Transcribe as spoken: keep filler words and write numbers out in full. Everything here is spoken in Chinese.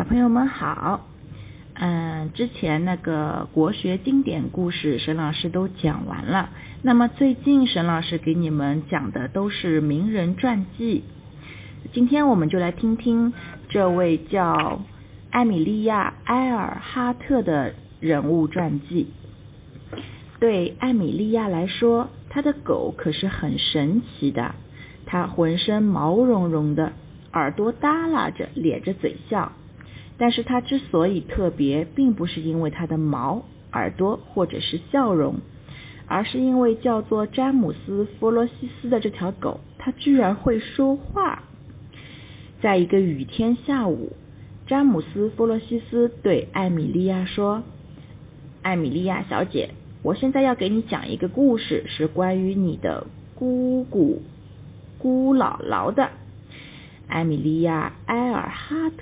朋友们好。嗯，之前那个国学经典故事沈老师都讲完了，那么最近沈老师给你们讲的都是名人传记。今天我们就来听听这位叫艾米莉亚·埃尔哈特的人物传记。对艾米莉亚来说，她的狗可是很神奇的，它浑身毛茸茸的，耳朵耷拉着，咧着嘴笑。但是它之所以特别，并不是因为它的毛、耳朵或者是笑容，而是因为叫做詹姆斯·弗罗西斯的这条狗，它居然会说话。在一个雨天下午，詹姆斯·弗罗西斯对艾米莉亚说：艾米莉亚小姐，我现在要给你讲一个故事，是关于你的姑姑姑姥姥的。艾米莉亚·埃尔哈